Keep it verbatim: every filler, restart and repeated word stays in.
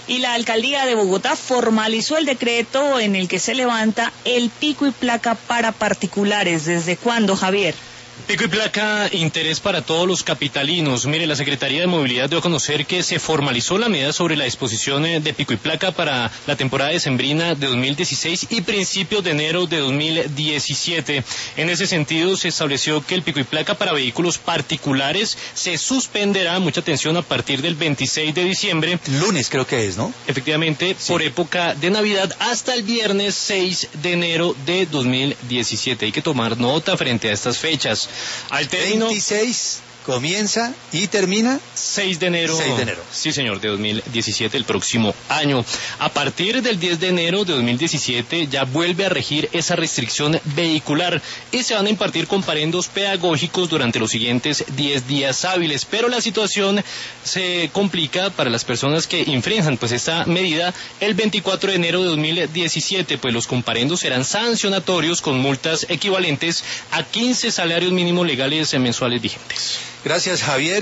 Y la alcaldía de Bogotá formalizó el decreto en el que se levanta el pico y placa para particulares. ¿Desde cuándo, Javier? Pico y placa, interés para todos los capitalinos. Mire, la Secretaría de Movilidad dio a conocer que se formalizó la medida sobre la disposición de pico y placa para la temporada decembrina de dos mil dieciséis y principios de enero de dos mil diecisiete. En ese sentido, se estableció que el pico y placa para vehículos particulares se suspenderá, mucha atención, a partir del veintiséis de diciembre. Lunes creo que es, ¿no? Efectivamente, sí. Por época de Navidad hasta el viernes seis de enero de dos mil diecisiete. Hay que tomar nota frente a estas fechas. Al término, veintiséis comienza y termina seis de enero. seis de enero. Sí, señor, de dos mil diecisiete, el próximo año. A partir del diez de enero de dos mil diecisiete ya vuelve a regir esa restricción vehicular y se van a impartir comparendos pedagógicos durante los siguientes diez días hábiles, pero la situación se complica para las personas que infrinjan pues esta medida el veinticuatro de enero de dos mil diecisiete, pues los comparendos serán sancionatorios con multas equivalentes a quince salarios mínimos legales mensuales vigentes. Gracias, Javier.